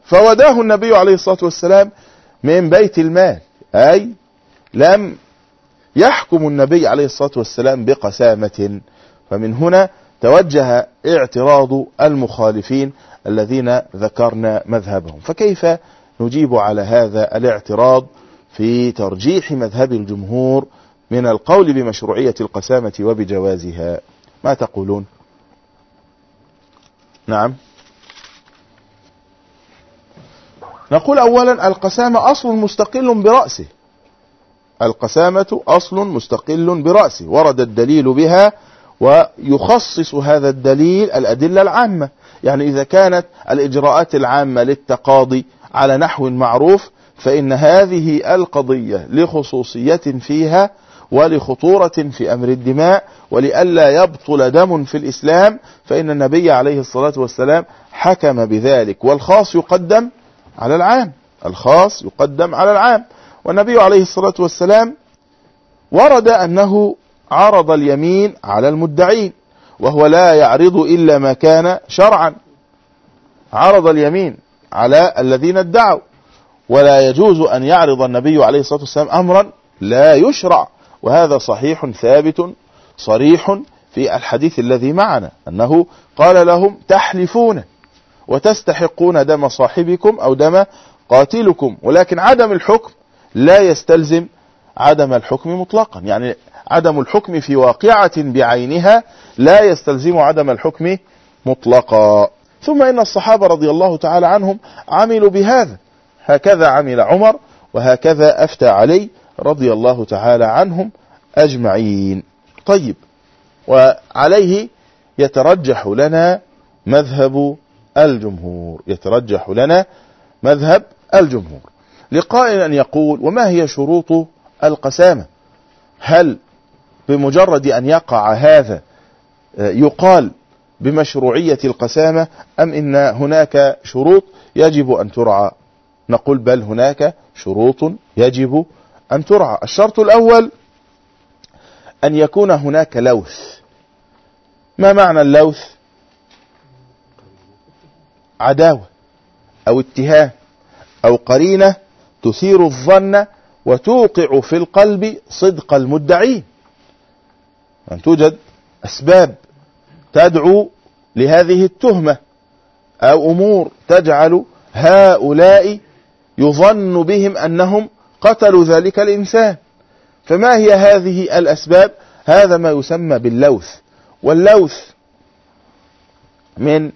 فوداه النبي عليه الصلاة والسلام من بيت المال، أي لم يحكم النبي عليه الصلاة والسلام بقسامة. فمن هنا توجه اعتراض المخالفين الذين ذكرنا مذهبهم. فكيف نجيب على هذا الاعتراض في ترجيح مذهب الجمهور من القول بمشروعية القسامة وبجوازها؟ ما تقولون؟ نعم، نقول أولا القسامة أصل مستقل برأسه، القسامة أصل مستقل برأسه، ورد الدليل بها، ويخصص هذا الدليل الأدلة العامة. يعني إذا كانت الإجراءات العامة للتقاضي على نحو معروف، فإن هذه القضية لخصوصية فيها ولخطورة في أمر الدماء، ولئلا يبطل دم في الإسلام، فإن النبي عليه الصلاة والسلام حكم بذلك، والخاص يقدم على العام، الخاص يقدم على العام. والنبي عليه الصلاة والسلام ورد أنه عرض اليمين على المدعين، وهو لا يعرض إلا ما كان شرعا، عرض اليمين على الذين ادعوا، ولا يجوز أن يعرض النبي عليه الصلاة والسلام أمرا لا يشرع. وهذا صحيح ثابت صريح في الحديث الذي معنا، أنه قال لهم تحلفون وتستحقون دم صاحبكم أو دم قاتلكم، ولكن عدم الحكم لا يستلزم عدم الحكم مطلقا. يعني عدم الحكم في واقعة بعينها لا يستلزم عدم الحكم مطلقا. ثم إن الصحابة رضي الله تعالى عنهم عملوا بهذا، هكذا عمل عمر، وهكذا أفتى علي رضي الله تعالى عنهم أجمعين. طيب، وعليه يترجح لنا مذهب الجمهور، يترجح لنا مذهب الجمهور. لقائل أن يقول: وما هي شروط القسامة؟ هل بمجرد أن يقع هذا يقال بمشروعية القسامة، أم إن هناك شروط يجب أن ترعى؟ نقول: بل هناك شروط يجب أن ترعى. الشرط الأول أن يكون هناك لوث. ما معنى اللوث؟ عداوة أو اتهام أو قرينة تثير الظن وتوقع في القلب صدق المدعين، أن توجد أسباب تدعو لهذه التهمة، أو أمور تجعل هؤلاء يظن بهم أنهم قتلوا ذلك الإنسان. فما هي هذه الأسباب؟ هذا ما يسمى باللوث. واللوث من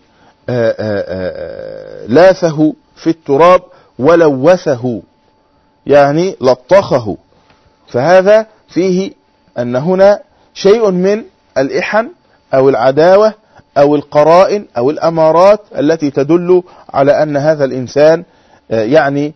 لاثه في التراب ولوثه، يعني لطخه. فهذا فيه أن هنا شيء من الإحن أو العداوة أو القرائن أو الأمارات التي تدل على أن هذا الإنسان يعني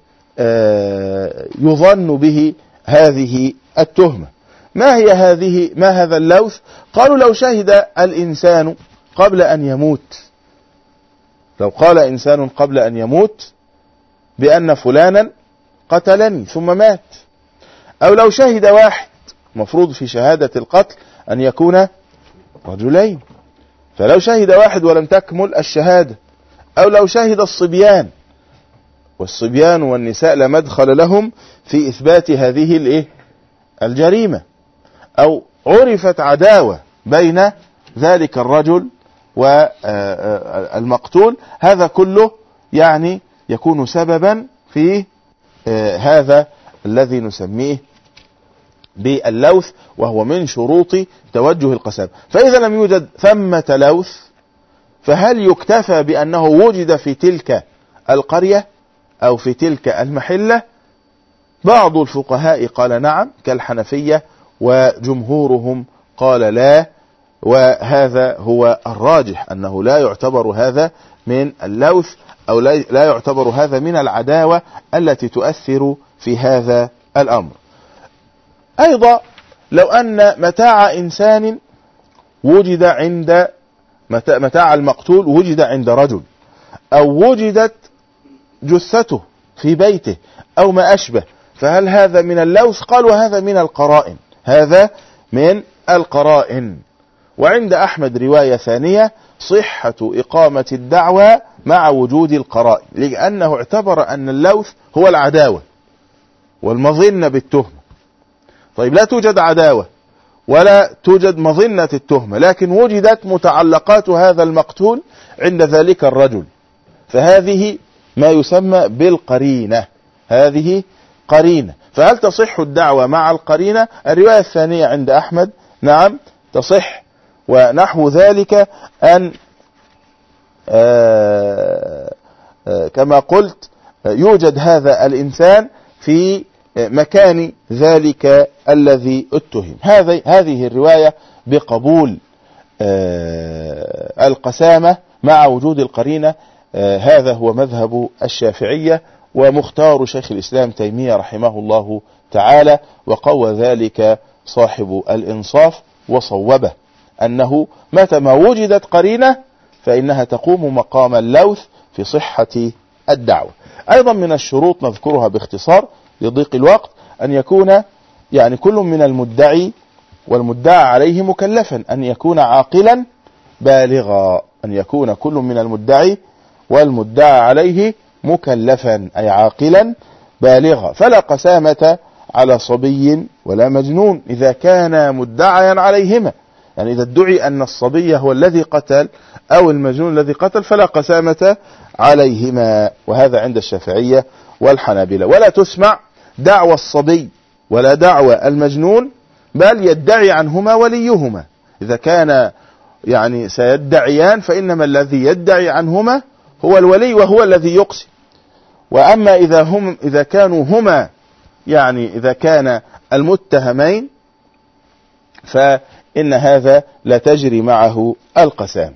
يظن به هذه التهمة. ما هذا اللوث؟ قالوا: لو شهد الإنسان قبل أن يموت، لو قال إنسان قبل أن يموت بأن فلانا قتلني ثم مات، أو لو شهد واحد، مفروض في شهادة القتل أن يكون رجلين، فلو شهد واحد ولم تكمل الشهادة، أو لو شهد الصبيان، والصبيان والنساء لا مدخل لهم في إثبات هذه الجريمة، أو عرفت عداوة بين ذلك الرجل والمقتول، هذا كله يعني يكون سببا في هذا الذي نسميه باللوث، وهو من شروط توجه القسامة. فإذا لم يوجد ثمة لوث، فهل يكتفى بأنه وجد في تلك القرية أو في تلك المحلة؟ بعض الفقهاء قال نعم كالحنفية، وجمهورهم قال لا، وهذا هو الراجح، أنه لا يعتبر هذا من اللوث، أو لا يعتبر هذا من العداوة التي تؤثر في هذا الأمر. أيضا لو أن متاع إنسان وجد عند متاع المقتول وجد عند رجل، أو وجدت جثته في بيته أو ما أشبه، فهل هذا من اللوث؟ قالوا هذا من القرائن، هذا من القرائن. وعند أحمد رواية ثانية صحة إقامة الدعوى مع وجود القرائن، لأنه اعتبر أن اللوث هو العداوة والمظنة بالتهمة. طيب لا توجد عداوة ولا توجد مظنة التهمة، لكن وجدت متعلقات هذا المقتول عند ذلك الرجل، فهذه ما يسمى بالقرينة، هذه قرينة. فهل تصح الدعوة مع القرينة؟ الرواية الثانية عند أحمد نعم تصح. ونحو ذلك أن كما قلت يوجد هذا الإنسان في مكان ذلك الذي اتهم. هذه الرواية بقبول القسامة مع وجود القرينة، هذا هو مذهب الشافعية ومختار شيخ الإسلام تيمية رحمه الله تعالى، وقوى ذلك صاحب الإنصاف وصوبه أنه متى ما وجدت قرينة فإنها تقوم مقام اللوث في صحة الدعوة. أيضا من الشروط نذكرها باختصار لضيق الوقت أن يكون يعني كل من المدعي والمدعى عليه مكلفا، أن يكون عاقلا بالغا، أن يكون كل من المدعي والمدعى عليه مكلفا أي عاقلا بالغا. فلا قسامة على صبي ولا مجنون إذا كان مدعيا عليهما، يعني إذا ادعي أن الصبي هو الذي قتل أو المجنون الذي قتل فلا قسامة عليهما، وهذا عند الشافعية والحنابلة. ولا تسمع دعوى الصبي ولا دعوى المجنون، بل يدعي عنهما وليهما. إذا كان يعني سيدعيان فإنما الذي يدعي عنهما هو الولي وهو الذي يقسم. وأما إذا كانوا هما يعني إذا كان المتهمين فإن هذا لا تجري معه القسامة.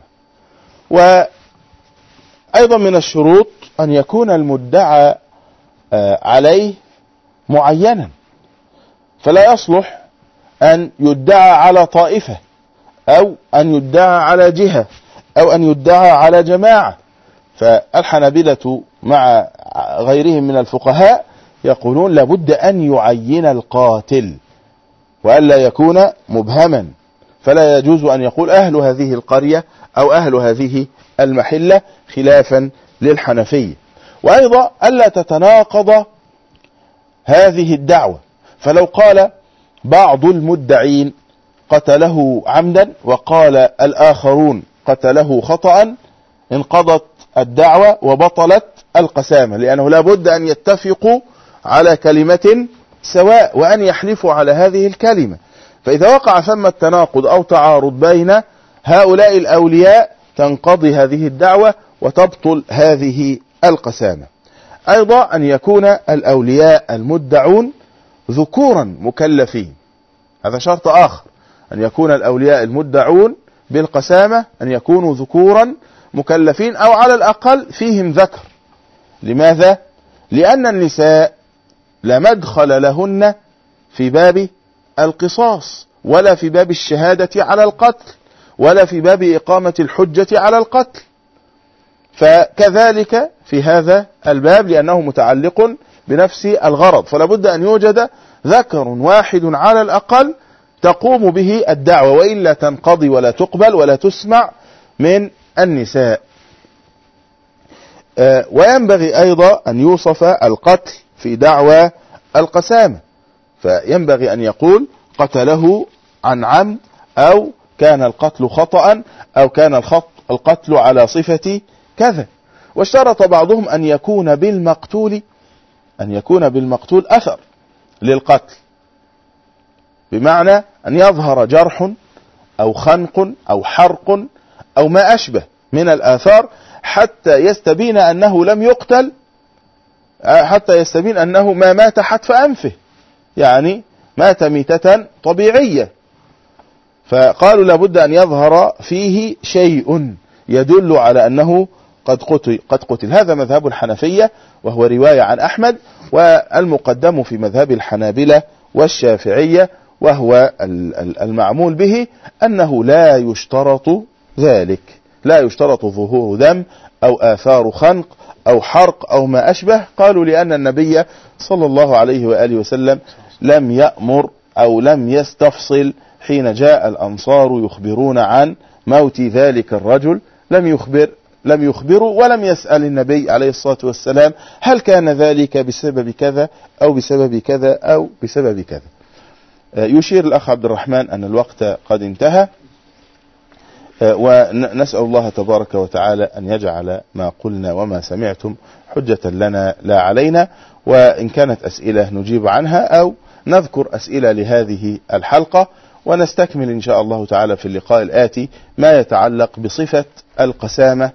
وأيضا من الشروط أن يكون المدعى عليه معينا، فلا يصلح أن يدعى على طائفة أو أن يدعى على جهة أو أن يدعى على جماعة. فالحنابلة مع غيرهم من الفقهاء يقولون لابد أن يعين القاتل وألا يكون مبهما، فلا يجوز أن يقول أهل هذه القرية أو أهل هذه المحلة خلافا للحنفية. وأيضا ألا تتناقض هذه الدعوة، فلو قال بعض المدعين قتله عمدا وقال الآخرون قتله خطأ انقضت الدعوة وبطلت القسامة، لأنه لا بد أن يتفقوا على كلمة سواء وأن يحلفوا على هذه الكلمة. فإذا وقع ثم التناقض أو تعارض بين هؤلاء الأولياء تنقضي هذه الدعوة وتبطل هذه القسامة. أيضا أن يكون الأولياء المدعون ذكورا مكلفين، هذا شرط آخر، أن يكون الأولياء المدعون بالقسامة أن يكونوا ذكورا مكلفين أو على الأقل فيهم ذكر. لماذا؟ لأن النساء لا مدخل لهن في باب القصاص ولا في باب الشهادة على القتل ولا في باب إقامة الحجة على القتل، فكذلك في هذا الباب لأنه متعلق بنفس الغرض، فلا بد أن يوجد ذكر واحد على الأقل تقوم به الدعوة، وإلا تنقضي ولا تقبل ولا تسمع من النساء. وينبغي أيضا أن يوصف القتل في دعوى القسامة، فينبغي أن يقول قتله عن عمد أو كان القتل خطأ أو كان القتل على صفة كذا. واشترط بعضهم أن يكون بالمقتول أثر للقتل، بمعنى أن يظهر جرح أو خنق أو حرق أو ما أشبه من الآثار حتى يستبين أنه لم يقتل، حتى يستبين أنه ما مات حتف أنفه، يعني مات ميتة طبيعية. فقالوا لابد أن يظهر فيه شيء يدل على أنه قد قتل. هذا مذهب الحنفية وهو رواية عن أحمد، والمقدم في مذهب الحنابلة والشافعية وهو المعمول به أنه لا يشترط ذلك، لا يشترط ظهور دم أو آثار خنق أو حرق أو ما أشبه. قالوا لأن النبي صلى الله عليه وآله وسلم لم يأمر أو لم يستفصل حين جاء الأنصار يخبرون عن موت ذلك الرجل، لم يخبروا ولم يسأل النبي عليه الصلاة والسلام هل كان ذلك بسبب كذا أو بسبب كذا أو بسبب كذا. يشير الأخ عبد الرحمن أن الوقت قد انتهى، ونسأل الله تبارك وتعالى أن يجعل ما قلنا وما سمعتم حجة لنا لا علينا، وإن كانت أسئلة نجيب عنها أو نذكر أسئلة لهذه الحلقة، ونستكمل إن شاء الله تعالى في اللقاء الآتي ما يتعلق بصفة القسامة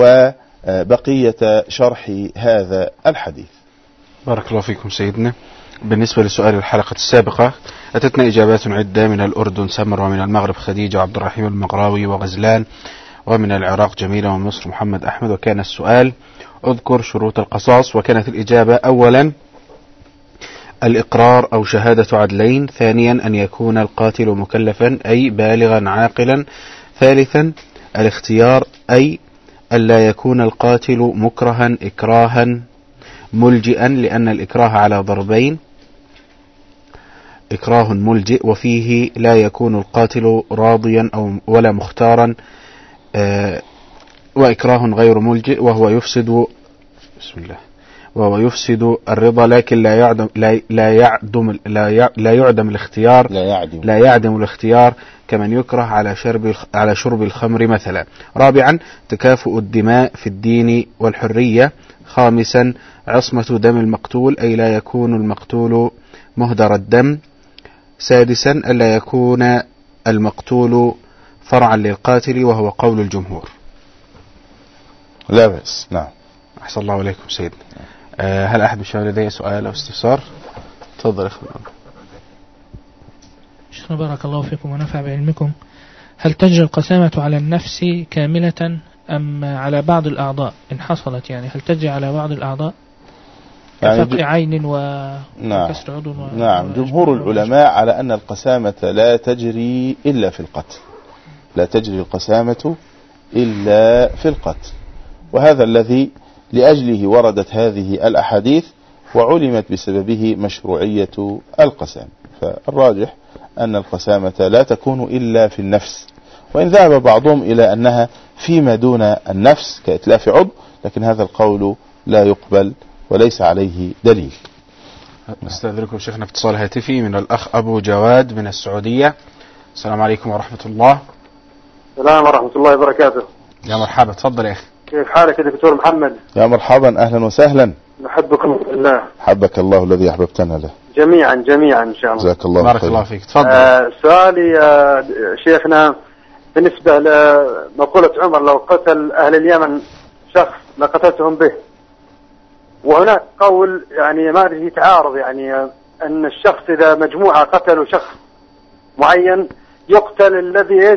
وبقية شرح هذا الحديث. بارك الله فيكم سيدنا. بالنسبة لسؤال الحلقة السابقة أتتنا إجابات عدة من الأردن سمر، ومن المغرب خديجة وعبد الرحيم المغراوي وغزلان، ومن العراق جميلة، ومن مصر محمد أحمد. وكان السؤال اذكر شروط القصاص، وكانت الإجابة أولا الإقرار أو شهادة عدلين، ثانيا أن يكون القاتل مكلفا أي بالغا عاقلا، ثالثا الاختيار أي ألا يكون القاتل مكرها إكراها ملجئا، لأن الإكراه على ضربين، إكراه ملجئ وفيه لا يكون القاتل راضيا أو ولا مختارا، وإكراه غير ملجئ وهو يفسد يفسد الرضا، لكن لا يعدم الاختيار كمن يكره على شرب الخمر مثلا. رابعا تكافؤ الدماء في الدين والحرية. خامسا عصمة دم المقتول أي لا يكون المقتول مهدر الدم. سادسا ألا يكون المقتول فرعا للقاتل، وهو قول الجمهور. لا بأس. نعم. أحسن الله عليكم سيدنا. هل أحد من لديه سؤال أو استفسار؟ تفضل أخي. شيخنا بارك الله فيكم ونفع بعلمكم. هل تجري القسامة على النفس كاملة أم على بعض الأعضاء إن حصلت؟ يعني هل تجري على بعض الأعضاء كفقع عين وكسر عضو؟ نعم. جمهور العلماء على أن القسامة لا تجري إلا في القتل، لا تجري القسامة إلا في القتل، وهذا الذي لأجله وردت هذه الأحاديث وعلمت بسببه مشروعية القسامة. فالراجح أن القسامة لا تكون إلا في النفس، وإن ذهب بعضهم إلى أنها فيما دون النفس كإتلاف عضو، لكن هذا القول لا يقبل وليس عليه دليل. نستأذنكم شيخنا في اتصال هاتفي من الأخ أبو جواد من السعودية. السلام عليكم ورحمة الله. السلام ورحمة الله وبركاته. يا مرحبا، تفضل يا أخي. كيف حالك يا دكتور محمد؟ يا مرحبا، أهلا وسهلا. نحبكم في الله. حبك الله الذي أحببتنا له. جميعا إن شاء الله. جزاك الله بارك الله فيك. تفضل. سؤالي شيخنا بالنسبة لمقولة عمر لو قتل أهل اليمن شخص لقتلتهم به، وهناك قول يعني ما أدري تعارض، يعني أن الشخص إذا مجموعة قتلوا شخص معين يقتل الذي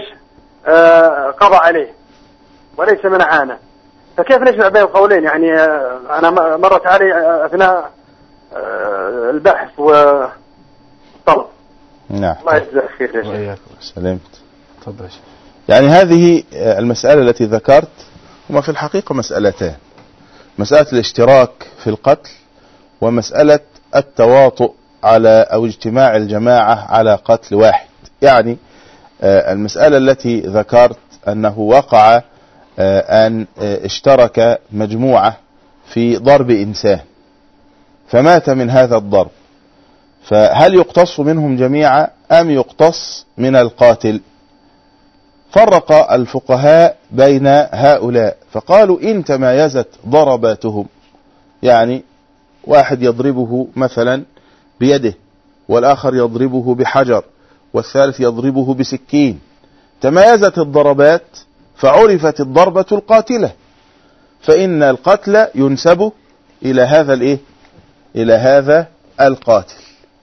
قضى عليه وليس من عانى، فكيف نجمع بين القولين؟ يعني أنا مرت علي أثناء البحث والطلب. نعم. الله يجزاك خير يا شيخ. سلمت. تفضل. يعني هذه المسألة التي ذكرت هما في الحقيقة مسألتان: مسألة الاشتراك في القتل، ومسألة التواطؤ على أو اجتماع الجماعة على قتل واحد. يعني المسألة التي ذكرت أنه وقع أن اشترك مجموعة في ضرب إنسان فمات من هذا الضرب، فهل يقتص منهم جميعا أم يقتص من القاتل؟ فرق الفقهاء بين هؤلاء فقالوا إن تمايزت ضرباتهم، يعني واحد يضربه مثلا بيده، والآخر يضربه بحجر، والثالث يضربه بسكين، تمايزت الضربات فعرفت الضربة القاتلة، فإن القتل ينسب إلى هذا إلى هذا القاتل،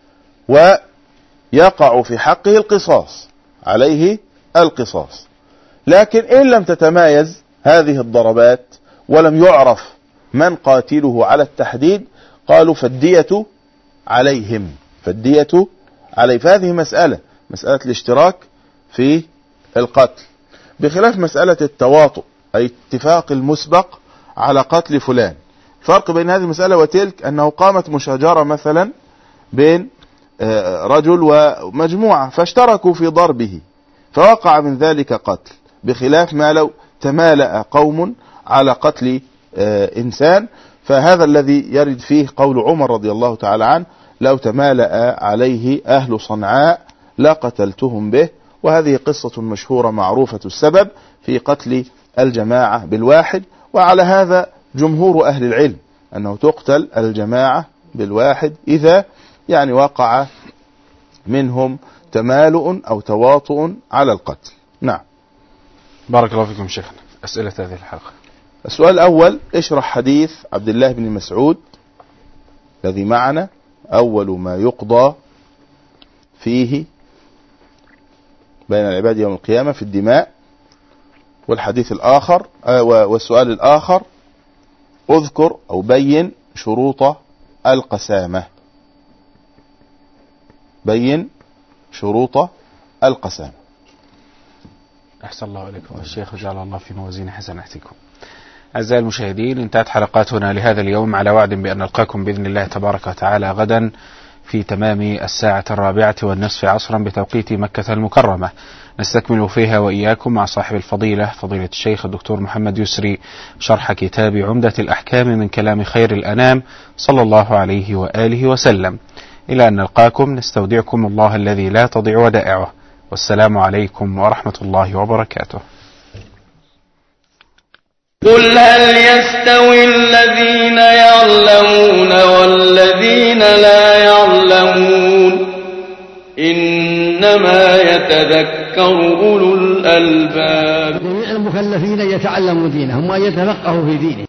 ويقع في حقه القصاص، عليه القصاص. لكن إن لم تتمايز هذه الضربات ولم يعرف من قاتله على التحديد، قالوا فالدية عليهم، فالدية عليه. فهذه مسألة الاشتراك في القتل، بخلاف مسألة التواطؤ أي اتفاق المسبق على قتل فلان. الفرق بين هذه المسألة وتلك أنه قامت مشاجرة مثلا بين رجل ومجموعة فاشتركوا في ضربه فوقع من ذلك قتل، بخلاف ما لو تمالأ قوم على قتل إنسان، فهذا الذي يرد فيه قول عمر رضي الله تعالى عنه: لو تمالأ عليه أهل صنعاء لقتلتهم به. وهذه قصة مشهورة معروفة السبب في قتل الجماعة بالواحد، وعلى هذا جمهور أهل العلم أنه تقتل الجماعة بالواحد إذا يعني وقع منهم تمالؤ أو تواطؤ على القتل. نعم. بارك الله فيكم شيخنا. أسئلة هذه الحلقة: السؤال الأول: اشرح حديث عبد الله بن مسعود الذي معنا: أول ما يقضى فيه بين العباد يوم القيامة في الدماء. والحديث الآخر والسؤال الآخر: اذكر أو بين شروط القسامة. بين شروط القسامة. أحسن الله إليكم الشيخ وجعل الله في موازين حسناتكم. أعزائي المشاهدين، انتهت حلقاتنا لهذا اليوم على وعد بأن نلقاكم بإذن الله تبارك وتعالى غدا في تمام 4:15 عصرا بتوقيت مكة المكرمة، نستكمل فيها وإياكم مع صاحب الفضيلة فضيلة الشيخ الدكتور محمد يسري شرح كتاب عمدة الأحكام من كلام خير الأنام صلى الله عليه وآله وسلم. إلى أن نلقاكم نستودعكم الله الذي لا تضيع ودائعه، والسلام عليكم ورحمة الله وبركاته. قل هل يستوي الذين يعلمون والذين لا يعلمون إنما يتذكر أولو الألباب. جميع المكلفين يتعلموا دينهم ويتفقهوا في دينهم.